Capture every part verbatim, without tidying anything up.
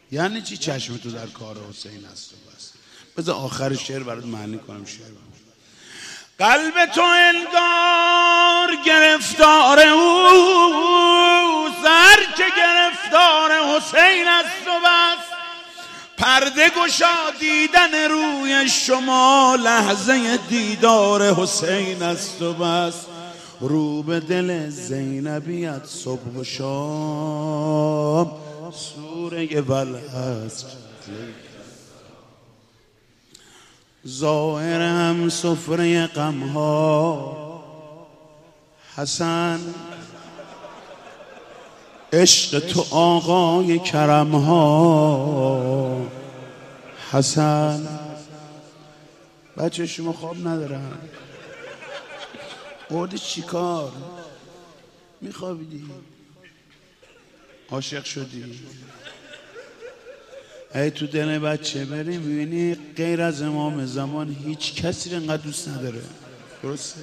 یعنی چی چشم تو در کار حسین است و بس؟ بذار آخر شعر برات معنی کنم. شعر قلب تو انگار گرفتار او، سر که گرفتار حسین است و بس. پرده گشا دیدن روی شما، لحظه دیدار حسین است و بس. رو به دل زینبیت صبح و شام، سوره والعصر. ظاهر هم سفره غمها حسن، عشق تو آقای کرمها حسن. بچه شما خواب ندارن؟ بردی چی کار؟ میخوابیدی؟ عاشق شدی؟ ای تو دل بچه بری میبینی غیر از امام زمان هیچ کسی رو اینقدر دوست نداره. درسته؟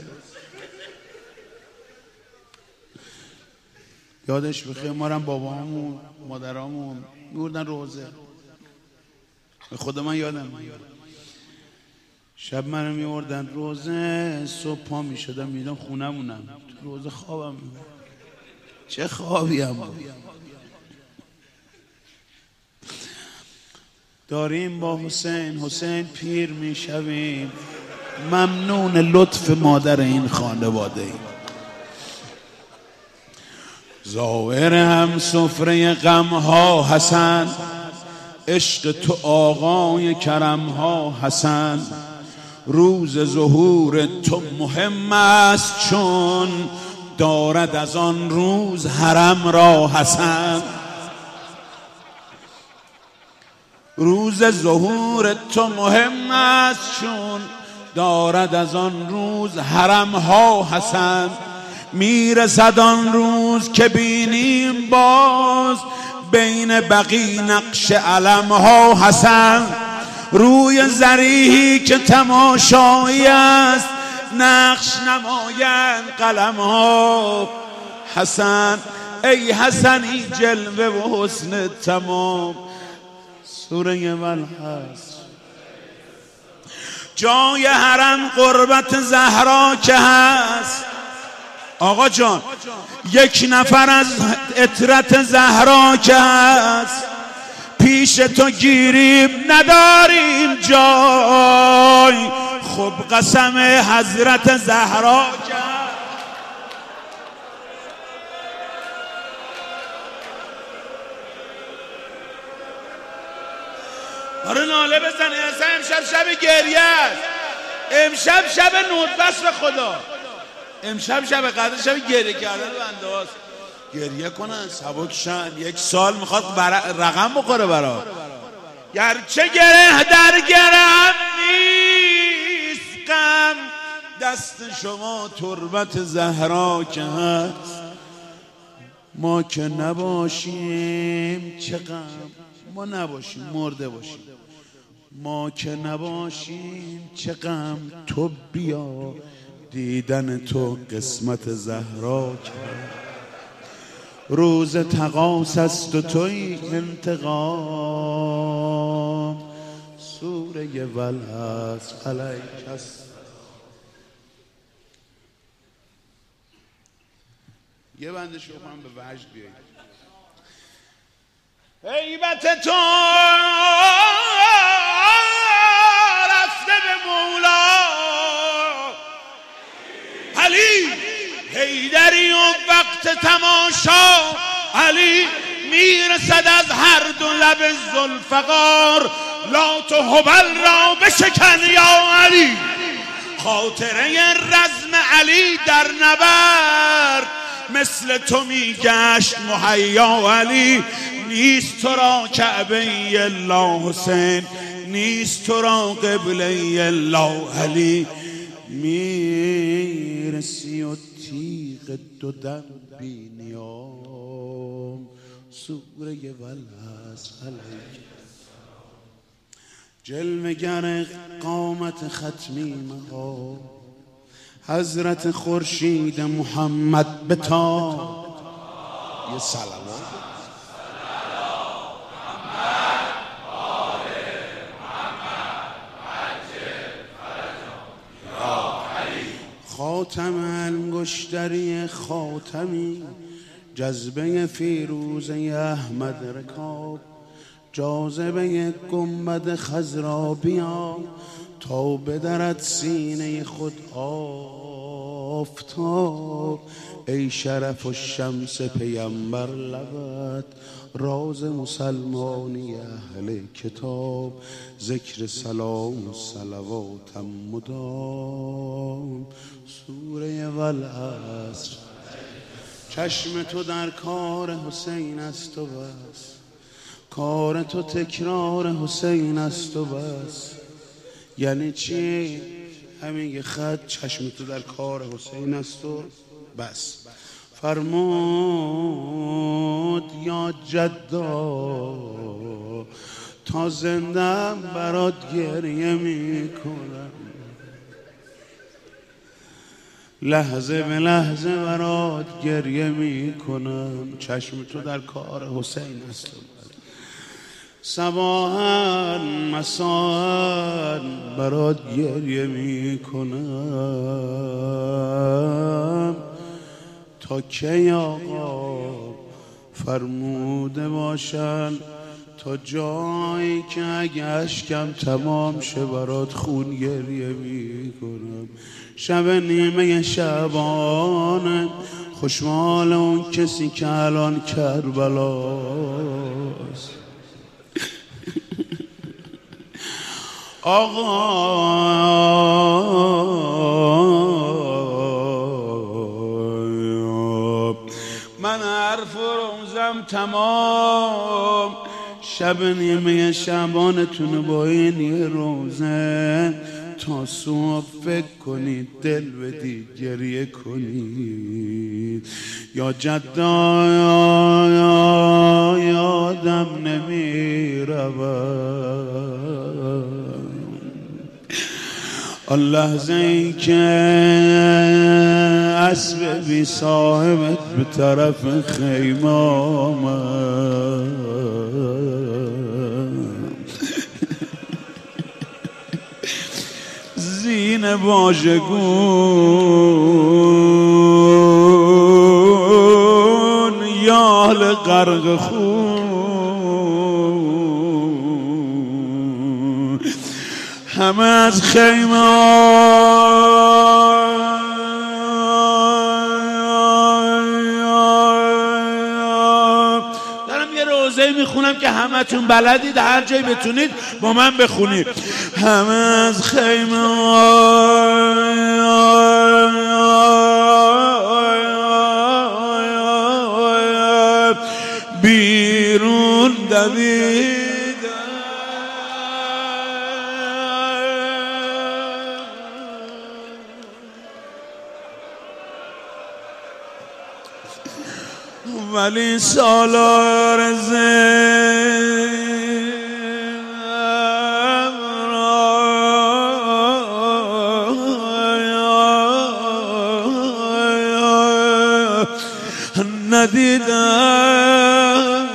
یادش بخیر ما هم بابامون مادرامون میبردن روزه. خود من یادم میاد شب منو میبردن روزه، صبح پا میشدم میدم خونمونم، تو روزه خوابم میبرد. چه خوابی هم بود. داریم با حسین حسین پیر میشویم، ممنون لطف مادر این خانواده ایم. ظاهر هم سفره غمها حسن، عشق تو آقای کرمها حسن. روز ظهور تو مهم است چون دارد از آن روز حرم را حسن. روز ظهور تو مهم است چون دارد از آن روز حرم ها حسن. میرسد آن روز که بینیم باز بین بقی نقش علم ها حسن. روی زریحی که تماشایی است نقش نمایند قلم ها حسن. ای حسنی جلوه و حسن تمام، سوره والعصر. جای حرم قربت زهرا که هست آقا جان، یک نفر از عطرت زهرا که هست. پیش تو گیریم نداریم جای، خب قسم حضرت زهرا که هست. آره ناله بزنه. اصلا امشب شب گریه است، امشب شب نطفه به خدا، امشب شب قدر شب گریه کردن بنده هاست. گریه کنن سبک شن، یک سال میخواد رقم بخوره برا. گرچه گره در گرم نیست غم، دست شما تربت زهرا که هست. ما که نباشیم چه غم، ما نباشیم مرده باشیم. ما که نباشیم چه غم، تو بیا دیدن تو قسمت زهرا که روز تقاص است و توی انتقام. سوره والعصر علیک است. یه بنده شما به وجد بیایید. هیبت تو رفته به مولا علی حیدری و وقت تماشا علی میرسد از هر دو لب ذوالفقار. لا تو هبل را بشکن یا علی، خاطره رزم علی در نبرد مثل تو میگشت مهیا علی. نیست تو را کعبه الا حسین، نیست تو را قبله الا علی. میرسی و تیغ دو دم بی نیام، سوره والعصر علیک. جلوه گر قامت ختمی مها، حضرت خورشید محمد بتا. یه سلام خاتم انگشتری خاتمی، جذبه فیروزه احمد رکاب، جاذبه گنبد خضرا بیا تا بدرد سینه خود آفتاب. ای شرف و شمس پیمبر لبت، راز مسلمانی اهل کتاب، ذکر سلام و صلواتم مدام. سوره والعصر. چشم تو در کار حسین است و بس، کار تو تکرار حسین است و بس. یعنی چی؟ همین یه خط چشم تو در کار حسین است و بس. فرمود یا جدا تا زندم برات گریه می کنم، لحظه به لحظه برات گریه می کنم. چشم تو در کار حسین است. صباحاً مساءً برات گریه می کنم. تا کی آقا فرموده باشن، تا جایی که اگه اشکم تمام شه برات خون گریه می کنم. شب نیمه شعبان، خوشحال اون کسی که الان کربلاست. آقا من حرف روزم تمام، شب نیمه شعبانتون با این یه روزه تا صبح فکر کنید، دل بدید، گریه کنید. یا جدا یادم نمی رود، آن لحظه ای که اسب بی صاحبت به طرف خیمه آمد. زین واژگون یال غرق خون، همه از خیمه میخونم که همه تون بلدید، هر جایی بتونید با من بخونید. همه از خیمه بیرون دوید، ولی سالار زینب را ندیدم.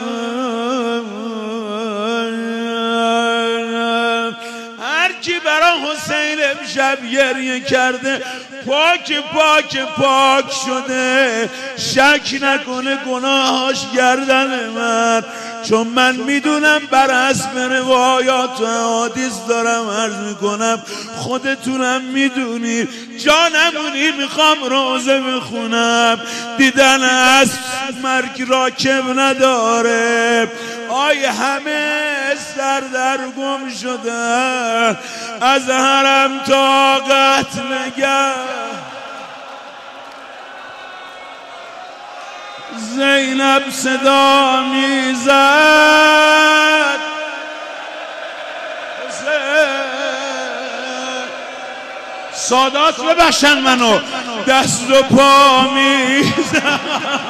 هرچی برای حسین امشب گریه کرده پاک پاک پاک شده. شک نکنه گناهاش گردن من، چون من میدونم بر حسب روایات و احادیث دارم عرض میکنم، خودتونم میدونی. جا نمونی میخوام روزه بخونم. دیدن اسب مرگ راکب نداره. آی همه سر در گم شده، از حرم تا قتلگاه زینب صدا میزد. سادات ببخشن منو، دست و پا میزد.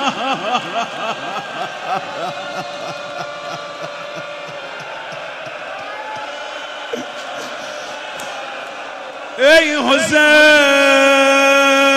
ای حسین،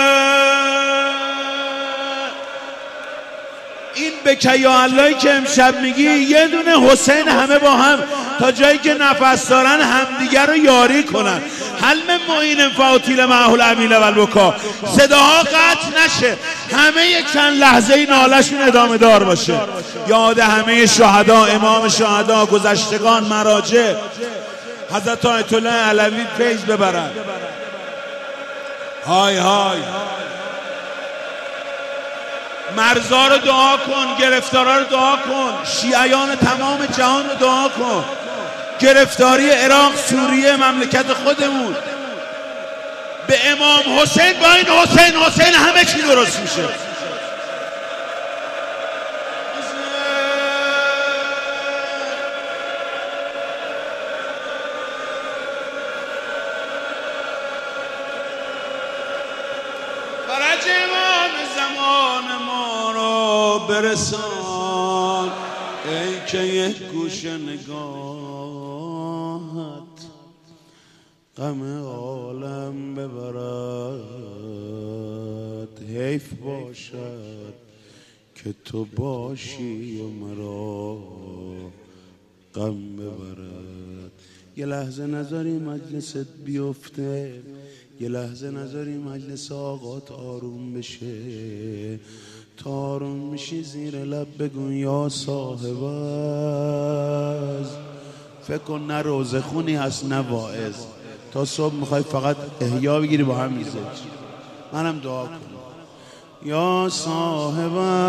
این بکیا اللهی که امشب میگی یه دونه حسین، همه با هم تا جایی که نفس دارن همدیگر رو یاری کنن، هل من معین فاطیل معهول امیل و البکا. صداها قطع نشه، همه چند لحظه این نالشون ادامه دار باشه. یاد همه شهدا، امام شهدا، گذشتگان، مراجع، حضرت آیت الله علوی فیض ببرن. های های مرزا رو دعا کن، گرفتارا رو دعا کن، شیعیان تمام جهان رو دعا کن، گرفتاری عراق، سوریه، مملکت خودمون. به امام حسین، با این حسین حسین همه چی درست میشه. فرج امام زمان ما رو برسان، ای که یک گوش نگاهت غم عالم ببرد. حیف باشد که تو باشی و مرا غم ببرد. یه لحظه نذاری مجلست بیفته، یه لحظه نذاری مجلس آقات آروم بشه. تا آروم میشی زیر لب بگون یا صاحب از. فکر کن نه روزه خونی هست نه واعظ، تا صبح میخوای فقط احیا بگیری با هم میزه. منم دعا کنم یا صاحب